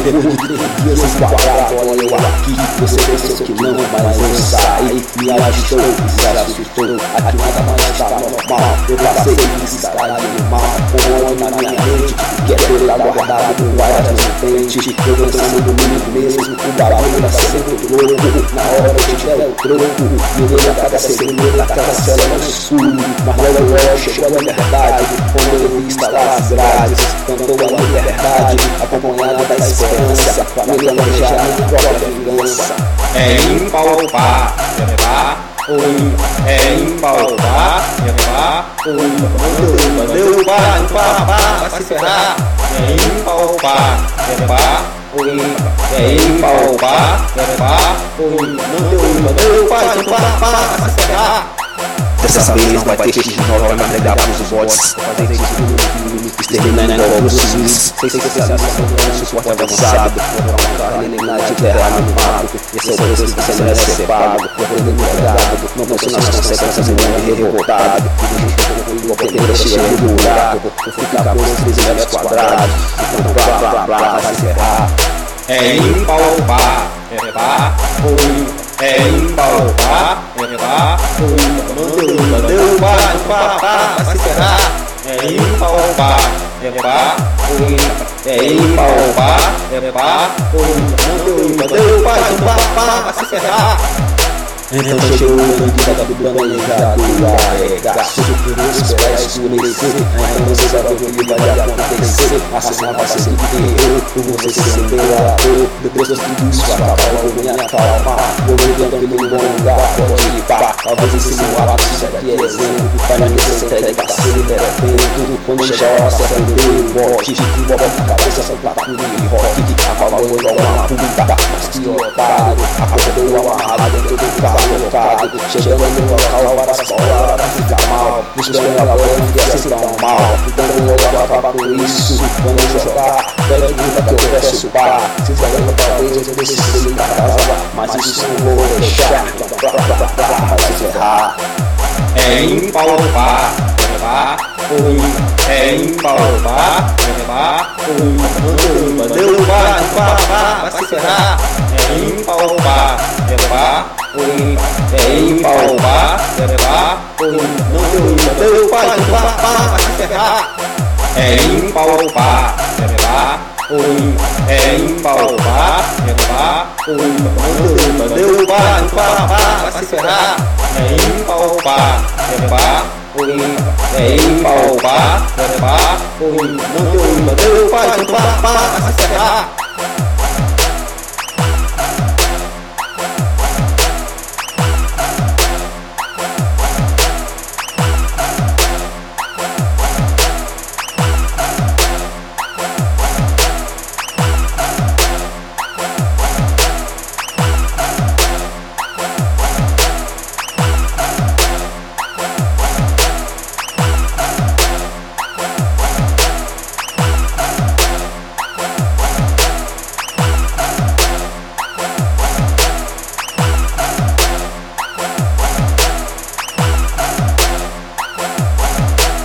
Depois de 3 dias enquadrado, olha eu aqui. Você pensou que não, mas eu saí. Me agitou, se assustou. Aqui nada mais está normal. Eu passei de escala animal. Com ódio na minha mente, que é ter aguardado com guardas no frente. Eu pensando comigo mesmo, o barulho vai ser muito louco. Na hora que eu tiver o troco, ninguém a cada segundo, a cada célula no escuro. Mas logo chegou a liberdade, quando eu vi instalar as grades. Cantou a liberdade, acompanhada da esperança. Família planejada na própria vingança. É impalpar, é impalpar, derrubar, vai se ferrar. É impalpar, é impalpar, não derrubar, vai se ferrar. Dessa vez não vai ter X9 pra me entregar pros bots. Fazer isso tudo, exterminando igual os civis. Sem especialista, com suporte avançado. Eliminar de terra no mato. Esse é o preço que você merece ser pago. Empregado, não funciona as consequências em um revoltado. Qualquer coisa chega no buraco. Vou ficar por 13 metros quadrados. Então blá, vai se ferrar. É impalpar, é impalpar, não derrubar, vai se ferrar. É impalpar, é impalpar, não derrubar, vai se ferrar. Então chegou o momento da planejado arregaço. Esperar escurecer, então você sabe o que vai acontecer. Assassinar vai ser terror, por você ser imperador. Depois de tudo isso acabar, eu vou me acalmar. Vou me tranquilo em bom lugar, pode ir pá. Talvez esse meu ato serve de exemplo. Vai me ser entregue pra ser libertado. Quando chegar a hora certa, eu dei o bote. Envolve a cabeça, são platura e rock. Apagou igual uma puta, mas que otário. Acordou amarrado dentro do carro colocado, chegando no local para as palavras ficar mal. Me esperando agora não quer ser tão mal. Então eu vou acabar com isso. Vamos jogar, pede grita que eu peço pá. Se falando talvez eu precise ir pra casa, mas isso não vou deixar. Então vai se ferrar. É impalpar, é impalpar, não derrubar, vai se ferrar. É impalpar, é impalpar, não derrubar, vai se ferrar. É impalpar, é impalpar, não derrubar, vai se ferrar. É impalpar, é impalpar, não derrubar, vai se ferrar.